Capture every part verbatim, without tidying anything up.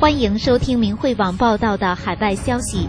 欢迎收听明慧网报道的海外消息。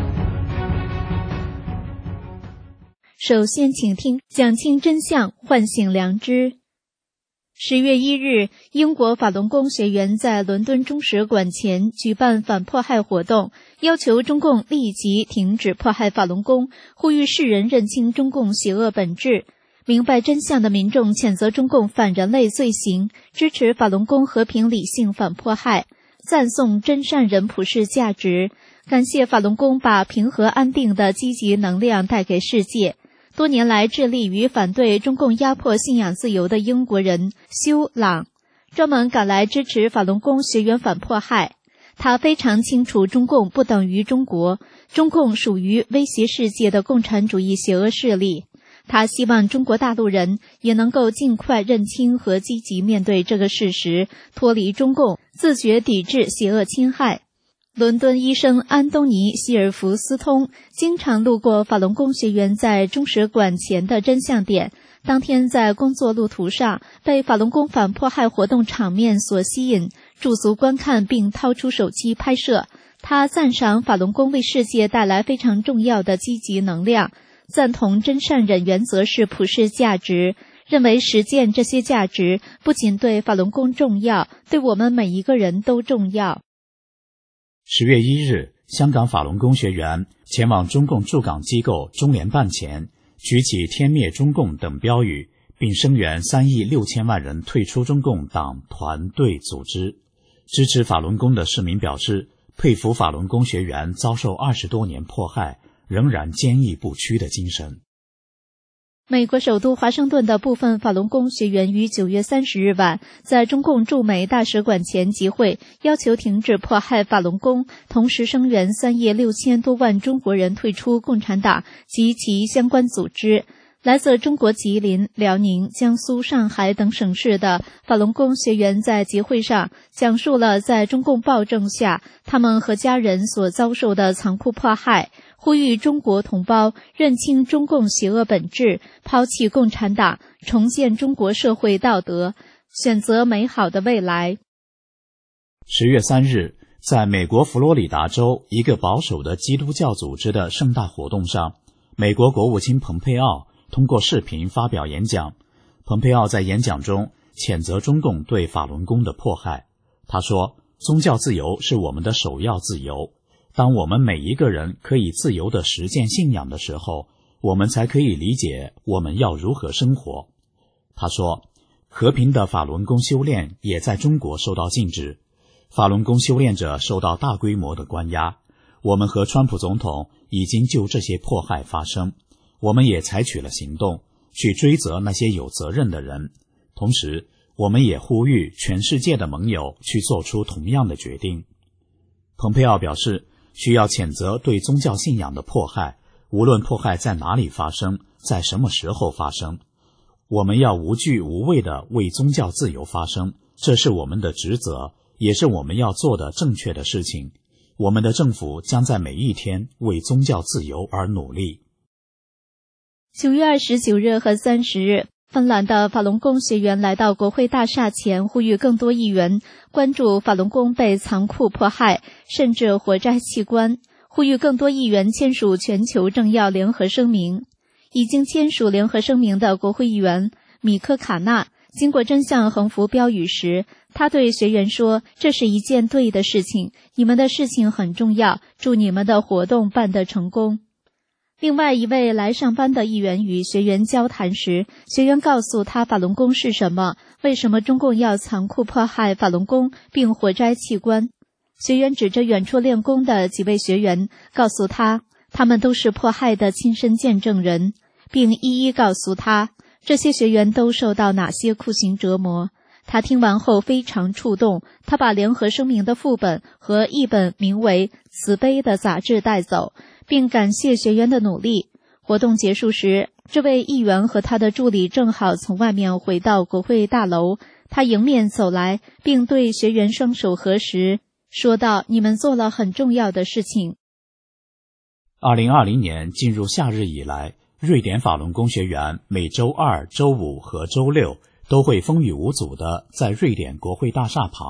首先请听讲清真相，唤醒良知。十月一日，英国法轮功学员在伦敦中使馆前举办反迫害活动，要求中共立即停止迫害法轮功，呼吁世人认清中共邪恶本质。明白真相的民众谴责中共反人类罪行，支持法轮功和平理性反迫害，赞颂真善人普世价值，感谢法轮功把平和安定的积极能量带给世界。多年来致力于反对中共压迫信仰自由的英国人休朗专门赶来支持法轮功学员反迫害。他非常清楚中共不等于中国，中共属于威胁世界的共产主义邪恶势力。他希望中国大陆人也能够尽快认清和积极面对这个事实，脱离中共，自觉抵制邪恶侵害。伦敦医生安东尼·希尔弗斯通经常路过法轮功学员在中使馆前的真相点，当天在工作路途上被法轮功反迫害活动场面所吸引，驻足观看并掏出手机拍摄。他赞赏法轮功为世界带来非常重要的积极能量，赞同真善忍原则是普世价值，认为实践这些价值不仅对法轮功重要，对我们每一个人都重要。 十月一日，香港法轮功学员前往中共驻港机构中联办前，举起天灭中共等标语，并声援三亿六千万人退出中共党团队组织。支持法轮功的市民表示，佩服法轮功学员遭受二十多年迫害，仍然坚毅不屈的精神。 美国首都华盛顿的部分法轮功学员于九月三十日晚在中共驻美大使馆前集会，要求停止迫害法轮功，同时声援三亿六千多万中国人退出共产党及其相关组织。来自中国吉林、辽宁、江苏、上海等省市的法轮功学员在集会上讲述了在中共暴政下他们和家人所遭受的残酷迫害，呼吁中国同胞认清中共邪恶本质，抛弃共产党，重建中国社会道德，选择美好的未来。 十月三日，在美国佛罗里达州一个保守的基督教组织的盛大活动上，美国国务卿蓬佩奥通过视频发表演讲。蓬佩奥在演讲中谴责中共对法轮功的迫害。他说，宗教自由是我们的首要自由，当我们每一个人可以自由地实践信仰的时候，我们才可以理解我们要如何生活。他说，和平的法轮功修炼也在中国受到禁止，法轮功修炼者受到大规模的关押。我们和川普总统已经就这些迫害发声，我们也采取了行动，去追责那些有责任的人。同时，我们也呼吁全世界的盟友去做出同样的决定。蓬佩奥表示，需要谴责对宗教信仰的迫害，无论迫害在哪里发生，在什么时候发生。我们要无惧无畏地为宗教自由发声，这是我们的职责，也是我们要做的正确的事情。我们的政府将在每一天为宗教自由而努力。 九月二十九日和三十日，芬兰的法轮功学员来到国会大厦前，呼吁更多议员关注法轮功被残酷迫害，甚至活摘器官，呼吁更多议员签署全球政要联合声明。已经签署联合声明的国会议员米科卡纳经过真相横幅标语时，他对学员说，这是一件对的事情，你们的事情很重要，祝你们的活动办得成功。另外一位来上班的议员与学员交谈时，学员告诉他法轮功是什么，为什么中共要残酷迫害法轮功并活摘器官。学员指着远处练功的几位学员，告诉他他们都是迫害的亲身见证人，并一一告诉他这些学员都受到哪些酷刑折磨。他听完后非常触动，他把联合声明的副本和一本名为《慈悲》的杂志带走，并感谢学员的努力。活动结束时，这位议员和他的助理正好从外面回到国会大楼，他迎面走来，并对学员双手合十，说道，你们做了很重要的事情。 二零二零年进入夏日以来，瑞典法轮功学员每周二、周五和周六都会风雨无阻地在瑞典国会大厦旁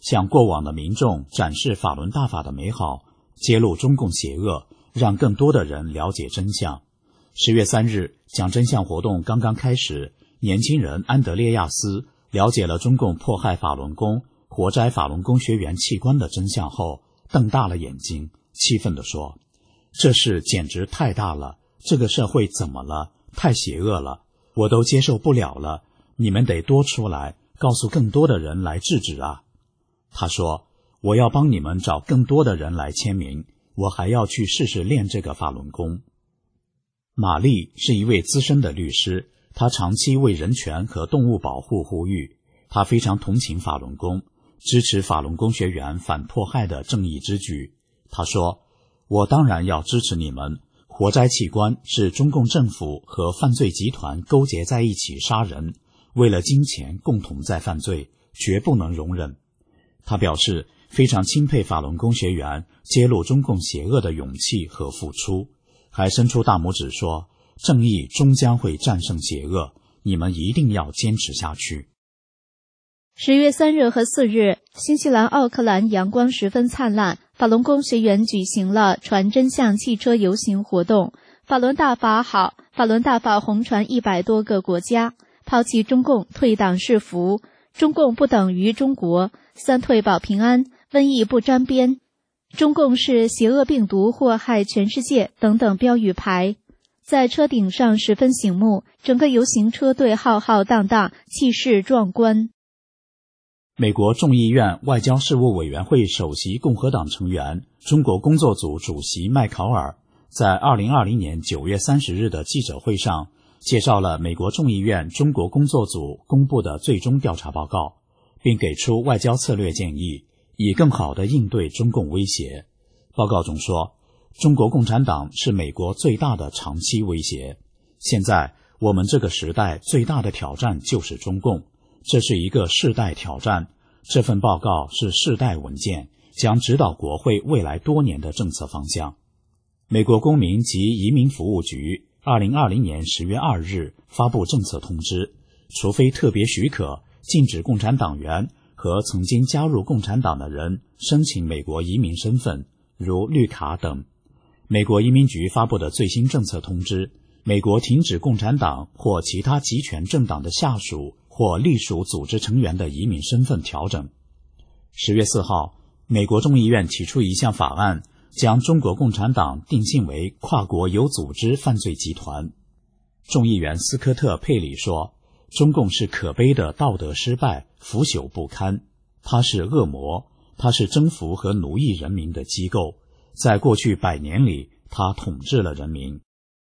向过往的民众展示法轮大法的美好，揭露中共邪恶，让更多的人了解真相。十月三日，讲真相活动刚刚开始，年轻人安德烈亚斯了解了中共迫害法轮功、活摘法轮功学员器官的真相后，瞪大了眼睛，气愤地说：“这事简直太大了，这个社会怎么了？太邪恶了，我都接受不了了，你们得多出来，告诉更多的人来制止啊。”他说：“我要帮你们找更多的人来签名，我还要去试试练这个法轮功。”玛丽是一位资深的律师，她长期为人权和动物保护呼吁，她非常同情法轮功，支持法轮功学员反迫害的正义之举。她说：“我当然要支持你们，活摘器官是中共政府和犯罪集团勾结在一起杀人，为了金钱共同在犯罪，绝不能容忍。”他表示非常钦佩法轮功学员揭露中共邪恶的勇气和付出，还伸出大拇指说：“正义终将会战胜邪恶，你们一定要坚持下去。” 十月三日和四日，新西兰奥克兰阳光十分灿烂，法轮功学员举行了传真相汽车游行活动。法轮大法好，法轮大法红传一百多个国家，抛弃中共，退党是福，中共不等于中国，三退保平安，瘟疫不沾边，中共是邪恶病毒祸害全世界等等标语牌在车顶上十分醒目，整个游行车队浩浩荡荡，气势壮观。 美国众议院外交事务委员会首席共和党成员、中国工作组主席麦考尔在二零二零年九月三十日的记者会上介绍了美国众议院中国工作组公布的最终调查报告，并给出外交策略建议，以更好地应对中共威胁。报告中说，中国共产党是美国最大的长期威胁。现在我们这个时代最大的挑战就是中共，这是一个世代挑战。这份报告是世代文件，将指导国会未来多年的政策方向。美国公民及移民服务局二零二零年十月二日发布政策通知，除非特别许可，禁止共产党员和曾经加入共产党的人申请美国移民身份，如绿卡等。美国移民局发布的最新政策通知，美国停止共产党或其他集权政党的下属或隶属组织成员的移民身份调整。十月四号，美国众议院提出一项法案，将中国共产党定性为跨国有组织犯罪集团。众议员斯科特·佩里说，中共是可悲的道德失败，腐朽不堪，它是恶魔，它是征服和奴役人民的机构，在过去百年里，它统治了人民。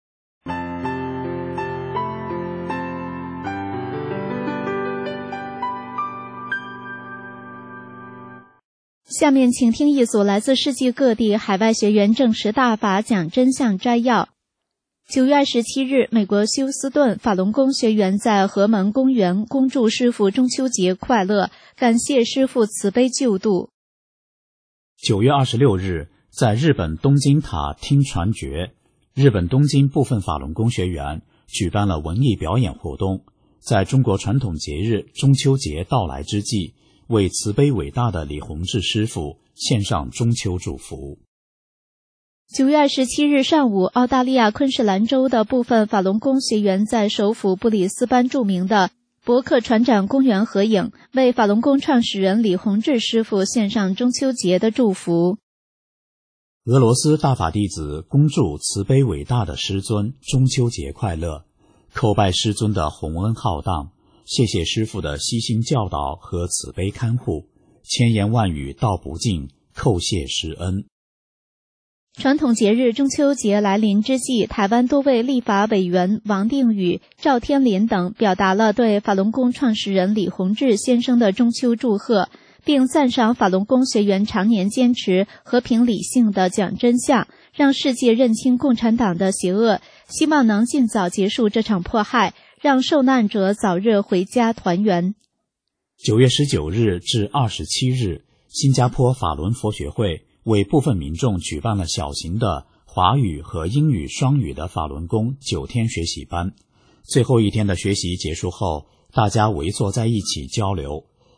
下面请听一组来自世界各地海外学员证实大法讲真相摘要。九月二十七日，美国休斯顿法轮功学员在河门公园恭祝师父中秋节快乐，感谢师父慈悲救度。 九月二十六日，在日本东京塔听传觉，日本东京部分法轮功学员举办了文艺表演活动，在中国传统节日中秋节到来之际，为慈悲伟大的李洪志师父献上中秋祝福。 九月二十七日上午，澳大利亚昆士兰州的部分法轮功学员在首府布里斯班著名的伯克船长公园合影，为法轮功创始人李洪志师父献上中秋节的祝福。 俄罗斯大法弟子恭祝慈悲伟大的师尊中秋节快乐，叩拜师尊的宏恩浩荡，谢谢师父的悉心教导和慈悲看护，千言万语道不尽，叩谢师恩。 传统节日中秋节来临之际，台湾多位立法委员王定宇、赵天麟等表达了对法轮功创始人李洪志先生的中秋祝贺，并赞赏法轮功学员常年坚持和平理性的讲真相，让世界认清共产党的邪恶，希望能尽早结束这场迫害，让受难者早日回家团圆。 九月十九日至二十七日，新加坡法轮佛学会为部分民众举办了小型的华语和英语双语的法轮功九天学习班。最后一天的学习结束后，大家围坐在一起交流。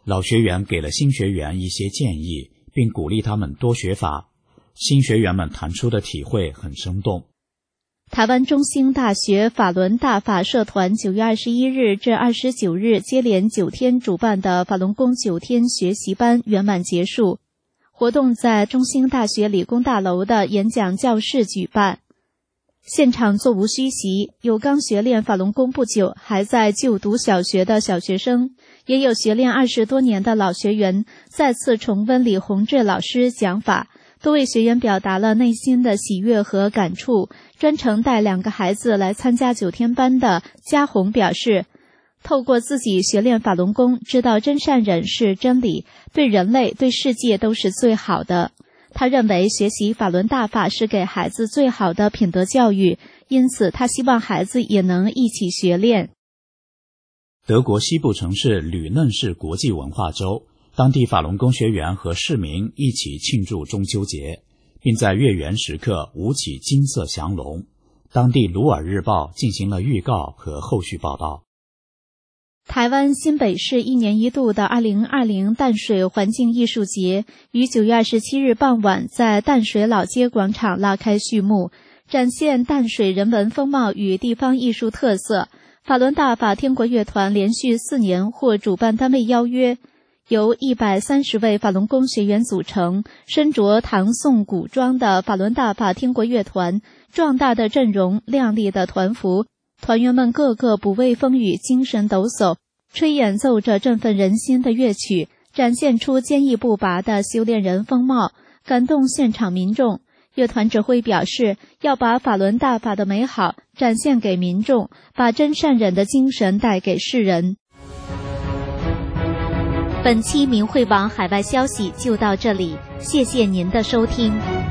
老学员给了新学员一些建议，并鼓励他们多学法。新学员们谈出的体会很生动。 台湾中兴大学法轮大法社团九月二十一日至二十九日接连九天主办的法轮功九天学习班圆满结束，活动在中兴大学理工大楼的演讲教室举办。现场座无虚席，有刚学练法轮功不久还在就读小学的小学生，也有学练二十多年的老学员再次重温李洪志老师讲法。多位学员表达了内心的喜悦和感触。专程带两个孩子来参加九天班的嘉红表示，透过自己学练法轮功，知道真善忍是真理，对人类对世界都是最好的。他认为学习法轮大法是给孩子最好的品德教育，因此他希望孩子也能一起学练。 德国西部城市吕嫩市国际文化周，当地法轮功学员和市民一起庆祝中秋节，并在月圆时刻舞起金色祥龙。当地鲁尔日报进行了预告和后续报道。 台湾新北市一年一度的二零二零淡水环境艺术节于九月二十七日傍晚在淡水老街广场拉开序幕，展现淡水人文风貌与地方艺术特色。法轮大法天国乐团连续四年获主办单位邀约，由一百三十位法轮功学员组成，身着唐宋古装的法轮大法天国乐团，壮大的阵容，亮丽的团服，团员们个个不畏风雨，精神抖擞，吹演奏着振奋人心的乐曲，展现出坚毅不拔的修炼人风貌，感动现场民众。乐团指挥表示，要把法轮大法的美好展现给民众，把真善忍的精神带给世人。本期明慧网海外消息就到这里，谢谢您的收听。